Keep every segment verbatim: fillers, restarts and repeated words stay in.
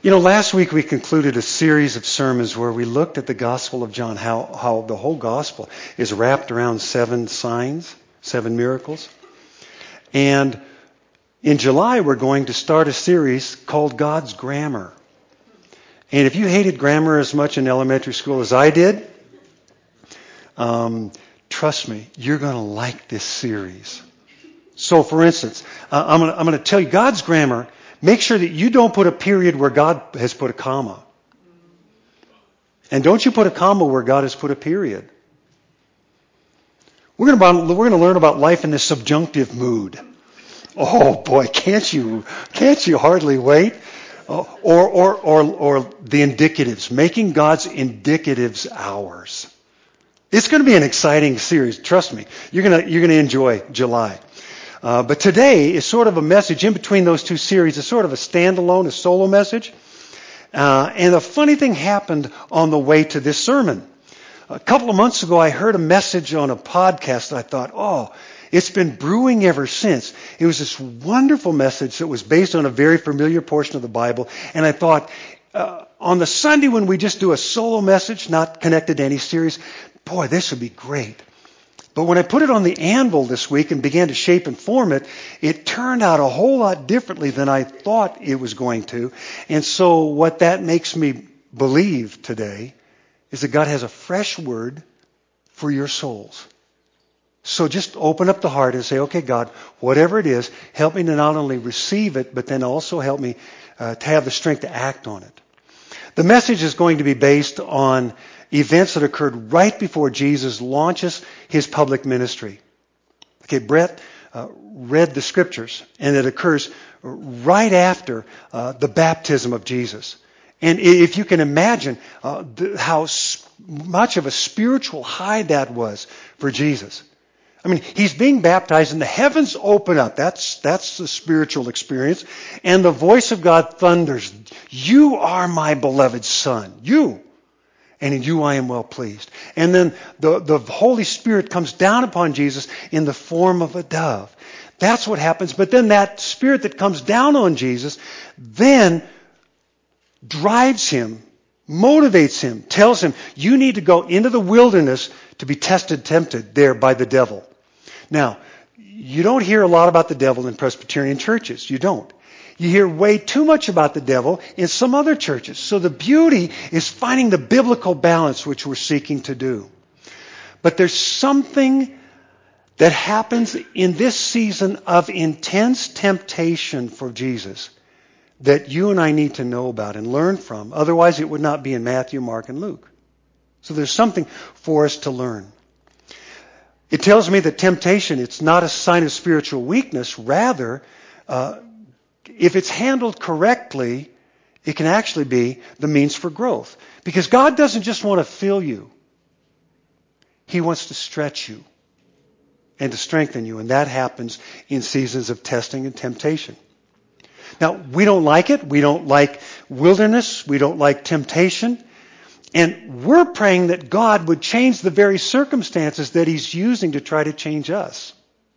You know, last week we concluded a series of sermons where we looked at the Gospel of John, how, how the whole Gospel is wrapped around seven signs, seven miracles. And in July we're going to start a series called God's Grammar. And if you hated grammar as much in elementary school as I did, um, trust me, you're going to like this series. So, for instance, uh, I'm going to I'm going to tell you God's grammar. Make sure that you don't put a period where God has put a comma. And don't you put a comma where God has put a period. We're going to, we're going to learn about life in the subjunctive mood. Oh boy, can't you, can't you hardly wait? Oh, or, or, or, or the indicatives, making God's indicatives ours. It's going to be an exciting series. Trust me. You're going to, you're going to enjoy July. Uh, but today is sort of a message in between those two series. It's sort of a standalone, a solo message. Uh, and a funny thing happened on the way to this sermon. A couple of months ago, I heard a message on a podcast that I thought, oh, it's been brewing ever since. It was this wonderful message that was based on a very familiar portion of the Bible. And I thought, uh, on the Sunday when we just do a solo message, not connected to any series, boy, this would be great. But when I put it on the anvil this week and began to shape and form it, it turned out a whole lot differently than I thought it was going to. And so what that makes me believe today is that God has a fresh word for your souls. So just open up the heart and say, okay, God, whatever it is, help me to not only receive it, but then also help me uh, to have the strength to act on it. The message is going to be based on events that occurred right before Jesus launches his public ministry. Okay, Brett uh, read the scriptures, and it occurs right after uh, the baptism of Jesus. And if you can imagine uh, the, how sp- much of a spiritual high that was for Jesus. I mean, he's being baptized and the heavens open up. That's, that's the spiritual experience. And the voice of God thunders, "You are my beloved Son. You. And in you I am well pleased." And then the, the Holy Spirit comes down upon Jesus in the form of a dove. That's what happens. But then that Spirit that comes down on Jesus then drives him, motivates him, tells him, you need to go into the wilderness to be tested, tempted there by the devil. Now, you don't hear a lot about the devil in Presbyterian churches. You don't. You hear way too much about the devil in some other churches. So the beauty is finding the biblical balance which we're seeking to do. But there's something that happens in this season of intense temptation for Jesus that you and I need to know about and learn from. Otherwise, it would not be in Matthew, Mark, and Luke. So there's something for us to learn. It tells me that temptation, it's not a sign of spiritual weakness. Rather, uh, if it's handled correctly, it can actually be the means for growth. Because God doesn't just want to fill you. He wants to stretch you and to strengthen you. And that happens in seasons of testing and temptation. Now, we don't like it. We don't like wilderness. We don't like temptation. And we're praying that God would change the very circumstances that he's using to try to change us.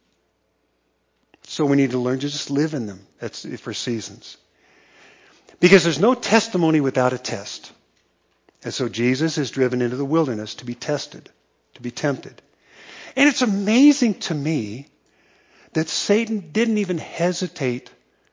So we need to learn to just live in them. That's for seasons. Because there's no testimony without a test. And so Jesus is driven into the wilderness to be tested, to be tempted. And it's amazing to me that Satan didn't even hesitate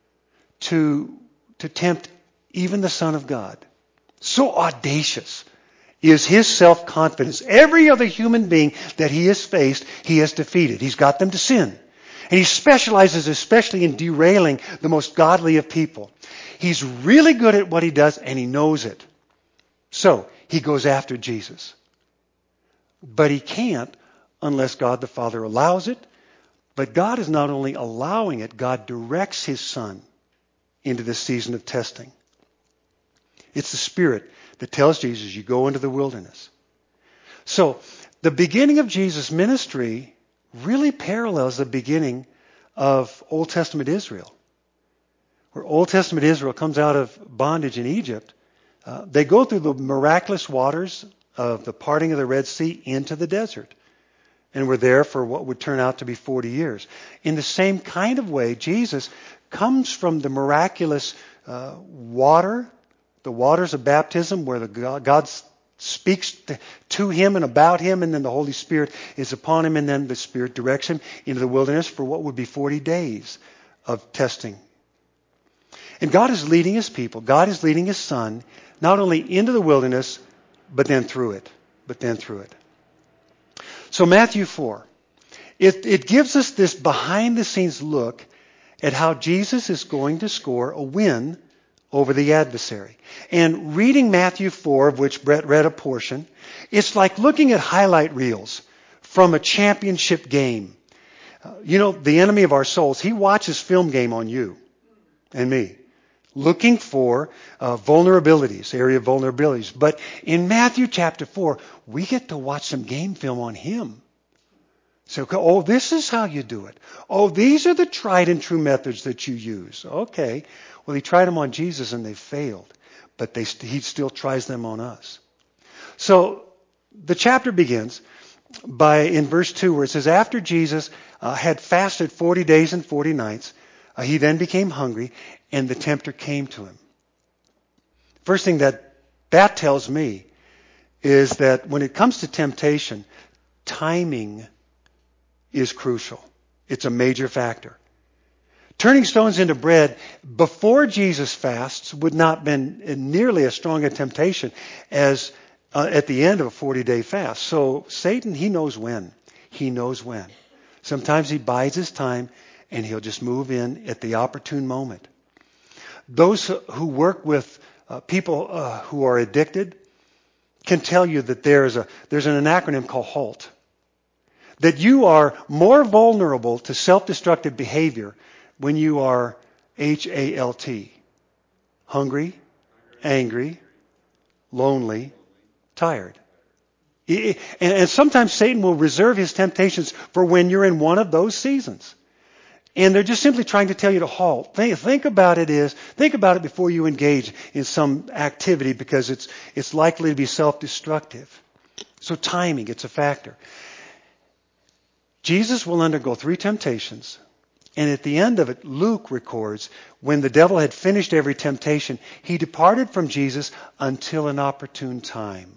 to, to tempt even the Son of God. So audacious is his self-confidence. Every other human being that he has faced, he has defeated. He's got them to sin. And he specializes especially in derailing the most godly of people. He's really good at what he does, and he knows it. So he goes after Jesus. But he can't unless God the Father allows it. But God is not only allowing it, God directs his Son into this season of testing. It's the Spirit that tells Jesus, you go into the wilderness. So the beginning of Jesus' ministry really parallels the beginning of Old Testament Israel. Where Old Testament Israel comes out of bondage in Egypt, uh, they go through the miraculous waters of the parting of the Red Sea into the desert. And were there for what would turn out to be forty years. In the same kind of way, Jesus comes from the miraculous uh, water the waters of baptism where the God, God speaks to, to him and about him, and then the Holy Spirit is upon him, and then the Spirit directs him into the wilderness for what would be forty days of testing. And God is leading his people. God is leading his Son not only into the wilderness, but then through it. But then through it. So Matthew four, it, it gives us this behind-the-scenes look at how Jesus is going to score a win over the adversary. And reading Matthew four, of which Brett read a portion, it's like looking at highlight reels from a championship game. Uh, you know, the enemy of our souls, he watches film game on you and me, looking for uh, vulnerabilities, area of vulnerabilities. But in Matthew chapter four, we get to watch some game film on him. So, oh, this is how you do it. Oh, these are the tried and true methods that you use. Okay. Well, he tried them on Jesus and they failed. But they, he still tries them on us. So the chapter begins by in verse two where it says, after Jesus uh, had fasted forty days and forty nights, uh, he then became hungry, and the tempter came to him. First thing that that tells me is that when it comes to temptation, timing is crucial. It's a major factor. Turning stones into bread before Jesus fasts would not have been nearly as strong a temptation as uh, at the end of a forty-day fast. So Satan, he knows when. He knows when. Sometimes he bides his time and he'll just move in at the opportune moment. Those who work with uh, people uh, who are addicted can tell you that there's a there's an acronym called HALT. That you are more vulnerable to self-destructive behavior when you are H A L T. Hungry, angry, lonely, tired. And sometimes Satan will reserve his temptations for when you're in one of those seasons. And they're just simply trying to tell you to halt. Think, think about it is, think about it before you engage in some activity because it's, it's likely to be self-destructive. So timing, it's a factor. Jesus will undergo three temptations. And at the end of it, Luke records, when the devil had finished every temptation, he departed from Jesus until an opportune time.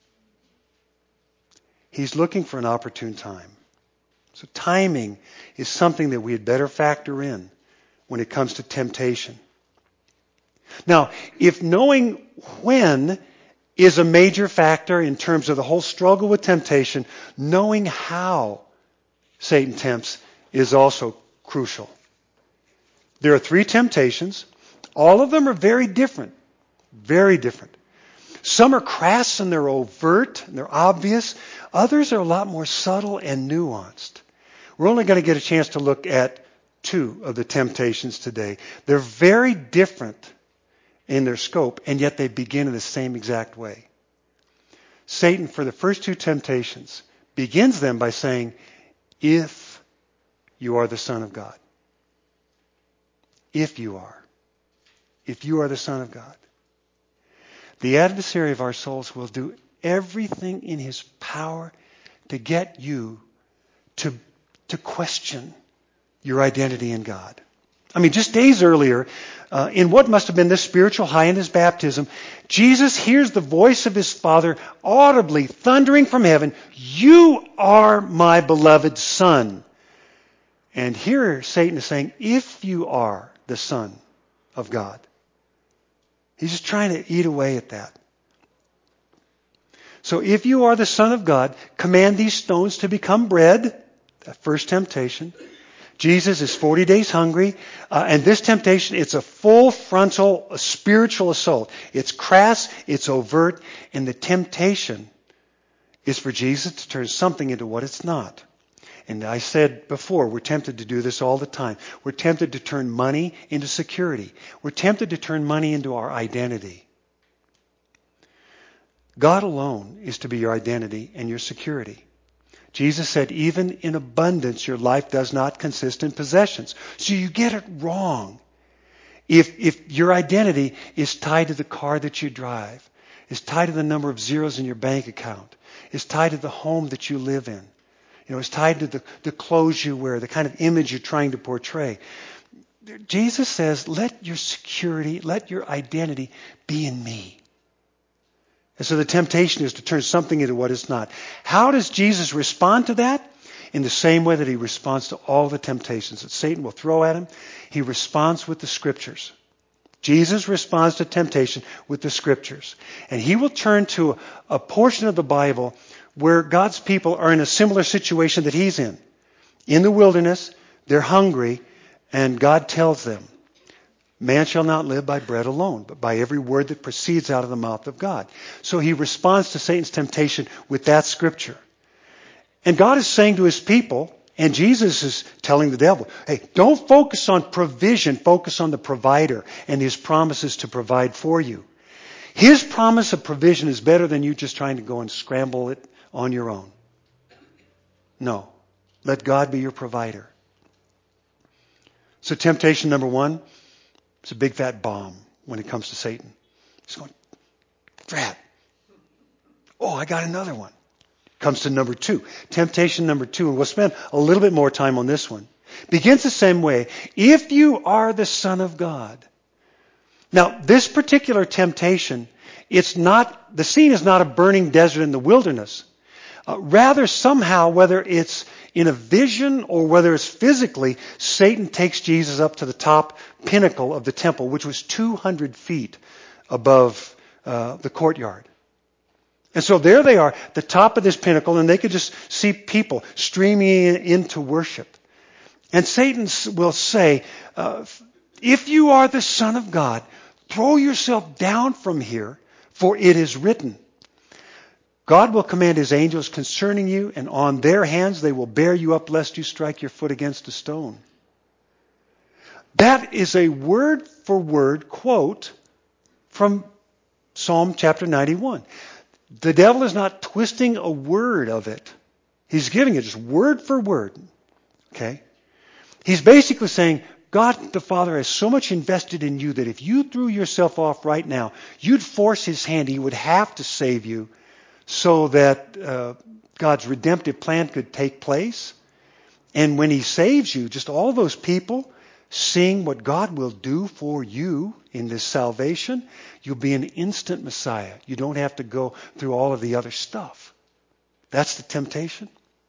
He's looking for an opportune time. So timing is something that we had better factor in when it comes to temptation. Now, if knowing when is a major factor in terms of the whole struggle with temptation, knowing how Satan tempts is also crucial. There are three temptations. All of them are very different. Very different. Some are crass and they're overt and they're obvious. Others are a lot more subtle and nuanced. We're only going to get a chance to look at two of the temptations today. They're very different in their scope, and yet they begin in the same exact way. Satan, for the first two temptations, begins them by saying, if you are the Son of God. If you are. If you are the Son of God. The adversary of our souls will do everything in his power to get you to, to question your identity in God. I mean, just days earlier, uh, in what must have been this spiritual high in his baptism, Jesus hears the voice of his Father audibly thundering from heaven, "You are my beloved Son." And here Satan is saying, if you are the Son of God. He's just trying to eat away at that. So if you are the Son of God, command these stones to become bread. That first temptation. Jesus is forty days hungry. Uh, and this temptation, it's a full frontal a spiritual assault. It's crass, it's overt, and the temptation is for Jesus to turn something into what it's not. And I said before, we're tempted to do this all the time. We're tempted to turn money into security. We're tempted to turn money into our identity. God alone is to be your identity and your security. Jesus said, even in abundance, your life does not consist in possessions. So you get it wrong. If, if your identity is tied to the car that you drive, is tied to the number of zeros in your bank account, is tied to the home that you live in, you know, it's tied to the, the clothes you wear, the kind of image you're trying to portray. Jesus says, let your security, let your identity be in me. And so the temptation is to turn something into what it's not. How does Jesus respond to that? In the same way that he responds to all the temptations that Satan will throw at him. He responds with the Scriptures. Jesus responds to temptation with the Scriptures. And he will turn to a portion of the Bible where God's people are in a similar situation that he's in. In the wilderness, they're hungry, and God tells them, man shall not live by bread alone, but by every word that proceeds out of the mouth of God. So he responds to Satan's temptation with that Scripture. And God is saying to his people, and Jesus is telling the devil, hey, don't focus on provision, focus on the provider and his promises to provide for you. His promise of provision is better than you just trying to go and scramble it on your own. No. Let God be your provider. So temptation number one, it's a big fat bomb when it comes to Satan. He's going, drat. Oh, I got another one. Comes to number two. Temptation number two, and we'll spend a little bit more time on this one. Begins the same way. If you are the Son of God. Now, this particular temptation, it's not, the scene is not a burning desert in the wilderness. Uh, rather, somehow, whether it's in a vision or whether it's physically, Satan takes Jesus up to the top pinnacle of the temple, which was two hundred feet above uh, the courtyard. And so there they are, the top of this pinnacle, and they could just see people streaming in to worship. And Satan will say, uh, if you are the Son of God, throw yourself down from here, for it is written. God will command his angels concerning you, and on their hands they will bear you up lest you strike your foot against a stone. That is a word for word quote from Psalm chapter ninety-one. The devil is not twisting a word of it. He's giving it just word for word. Okay? He's basically saying, God the Father has so much invested in you that if you threw yourself off right now, you'd force his hand. He would have to save you so that uh, God's redemptive plan could take place. And when he saves you, just all those people seeing what God will do for you in this salvation, you'll be an instant Messiah. You don't have to go through all of the other stuff. That's the temptation.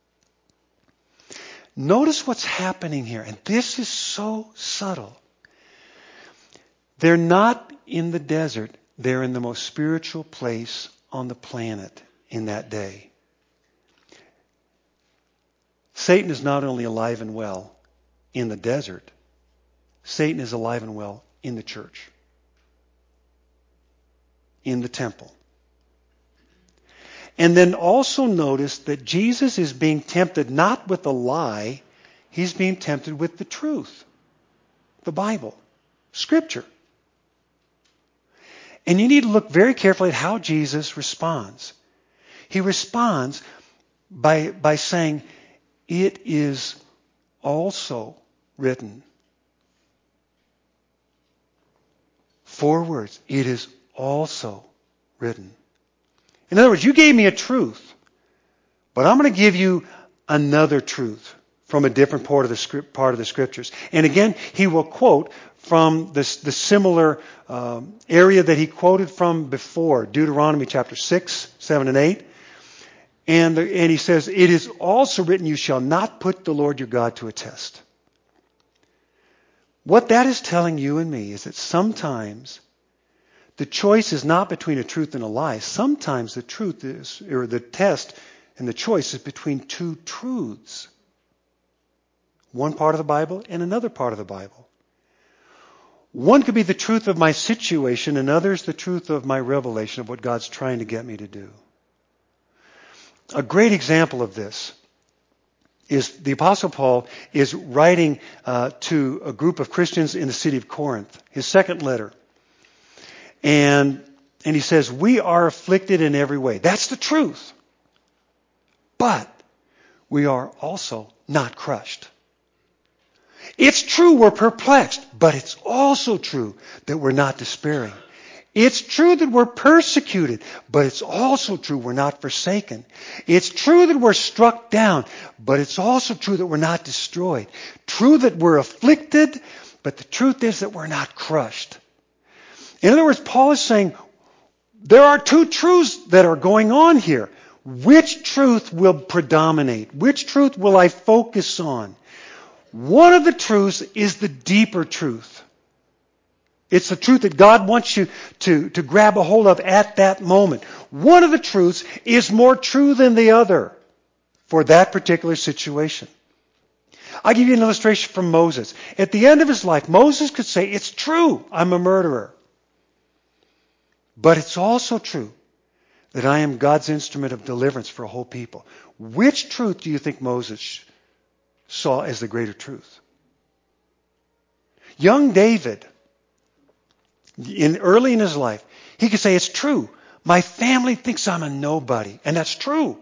Notice what's happening here, and this is so subtle. They're not in the desert. They're in the most spiritual place on the planet in that day. Satan is not only alive and well in the desert, Satan is alive and well in the church, in the temple. And then also notice that Jesus is being tempted not with a lie, he's being tempted with the truth, the Bible, Scripture. And you need to look very carefully at how Jesus responds. He responds by, by saying, it is also written. Four words. It is also written. In other words, you gave me a truth, but I'm going to give you another truth from a different part of the script, part of the Scriptures. And again, he will quote from this, the similar um, area that he quoted from before, Deuteronomy chapter six, seven, and eight. And, the, and he says, it is also written, you shall not put the Lord your God to a test. What that is telling you and me is that sometimes the choice is not between a truth and a lie. Sometimes the truth is, or the test and the choice is between two truths. One part of the Bible and another part of the Bible. One could be the truth of my situation, and another is the truth of my revelation of what God's trying to get me to do. A great example of this is the Apostle Paul is writing uh, to a group of Christians in the city of Corinth, his second letter. And, and he says, we are afflicted in every way. That's the truth. But we are also not crushed. It's true we're perplexed, but it's also true that we're not despairing. It's true that we're persecuted, but it's also true we're not forsaken. It's true that we're struck down, but it's also true that we're not destroyed. True that we're afflicted, But the truth is that we're not crushed. In other words, Paul is saying there are two truths that are going on here. Which truth will predominate? Which truth will I focus on? One of the truths is the deeper truth. It's the truth that God wants you to, to grab a hold of at that moment. One of the truths is more true than the other for that particular situation. I'll give you an illustration from Moses. At the end of his life, Moses could say, it's true, I'm a murderer. But it's also true that I am God's instrument of deliverance for a whole people. Which truth do you think Moses saw as the greater truth? Young David, in early in his life, he could say, it's true. My family thinks I'm a nobody. And that's true.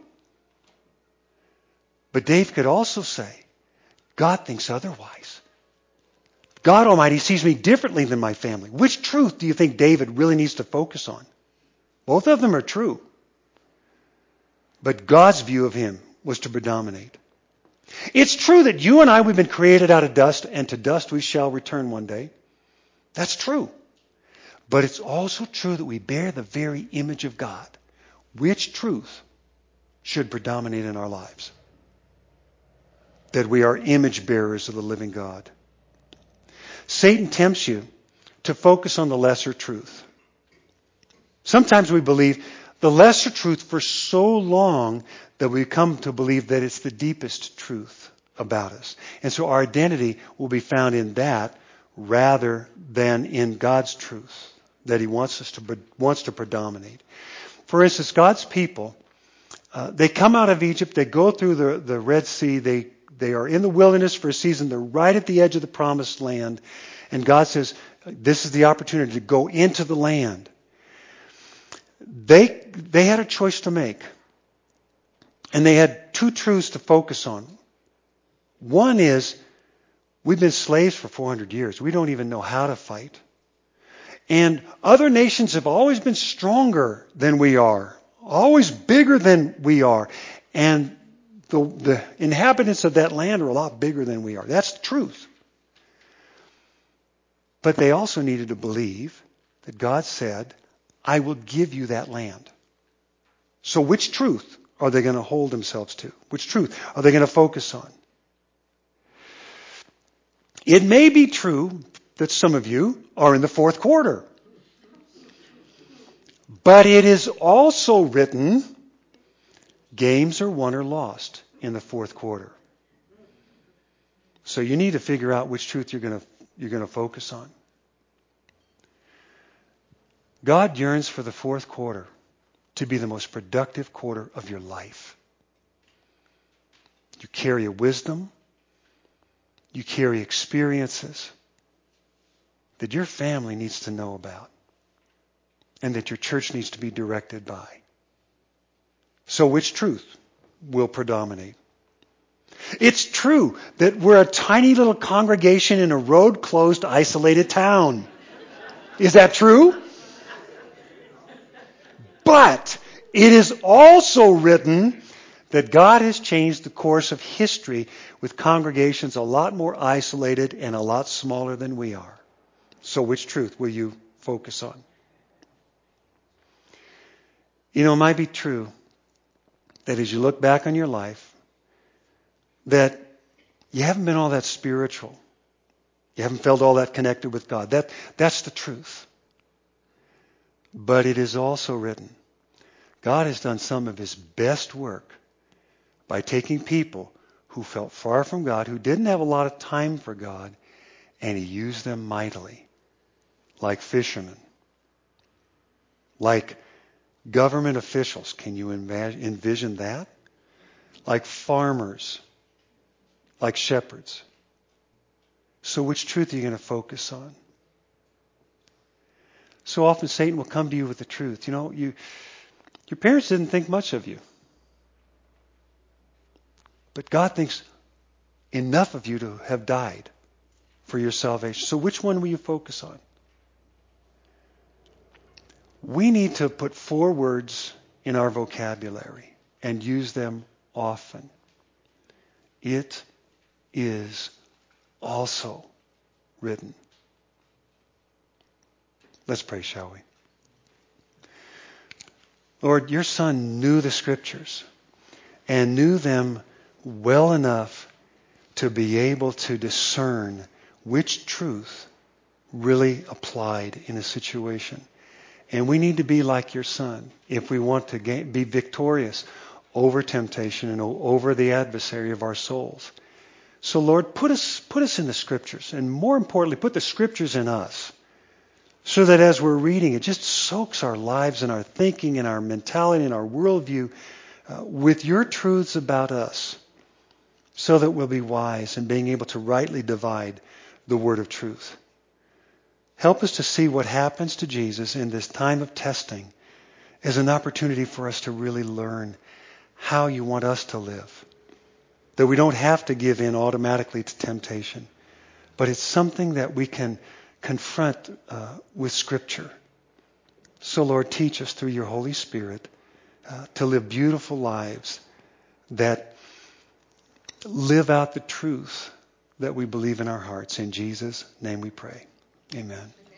But David could also say, God thinks otherwise. God Almighty sees me differently than my family. Which truth do you think David really needs to focus on? Both of them are true. But God's view of him was to predominate. It's true that you and I, we've been created out of dust, and to dust we shall return one day. That's true. But it's also true that we bear the very image of God. Which truth should predominate in our lives? That we are image bearers of the living God. Satan tempts you to focus on the lesser truth. Sometimes we believe the lesser truth for so long that we come to believe that it's the deepest truth about us. And so our identity will be found in that rather than in God's truth that he wants us to wants to predominate. For instance, God's people, uh, they come out of Egypt, they go through the, the Red Sea, they They are in the wilderness for a season. They're right at the edge of the promised land. And God says, this is the opportunity to go into the land. They, they had a choice to make. And they had two truths to focus on. One is, we've been slaves for four hundred years. We don't even know how to fight. And other nations have always been stronger than we are. Always bigger than we are. And The, the inhabitants of that land are a lot bigger than we are. That's the truth. But they also needed to believe that God said, I will give you that land. So which truth are they going to hold themselves to? Which truth are they going to focus on? It may be true that some of you are in the fourth quarter. But it is also written, games are won or lost in the fourth quarter. So you need to figure out which truth you're going to you're going to focus on. God yearns for the fourth quarter to be the most productive quarter of your life. You carry a wisdom, you carry experiences that your family needs to know about and that your church needs to be directed by. So which truth will predominate? It's true that we're a tiny little congregation in a road-closed, isolated town. Is that true? But it is also written that God has changed the course of history with congregations a lot more isolated and a lot smaller than we are. So which truth will you focus on? You know, it might be true that as you look back on your life, that you haven't been all that spiritual. You haven't felt all that connected with God. That, that's the truth. But it is also written, God has done some of his best work by taking people who felt far from God, who didn't have a lot of time for God, and he used them mightily. Like fishermen. Like government officials. Can you envision that? Like farmers. Like shepherds. So which truth are you going to focus on? So often Satan will come to you with the truth. You know, you, your parents didn't think much of you. But God thinks enough of you to have died for your salvation. So which one will you focus on? We need to put four words in our vocabulary and use them often. It is also written. Let's pray, shall we? Lord, your Son knew the Scriptures and knew them well enough to be able to discern which truth really applied in a situation. And we need to be like your Son if we want to gain, be victorious over temptation and over the adversary of our souls. So Lord, put us, put us in the Scriptures, and more importantly, put the Scriptures in us, so that as we're reading, it just soaks our lives and our thinking and our mentality and our worldview uh, with your truths about us, so that we'll be wise in being able to rightly divide the word of truth. Help us to see what happens to Jesus in this time of testing as an opportunity for us to really learn how you want us to live. That we don't have to give in automatically to temptation, but it's something that we can confront uh, with Scripture. So Lord, teach us through your Holy Spirit uh, to live beautiful lives that live out the truth that we believe in our hearts. In Jesus' name we pray. Amen.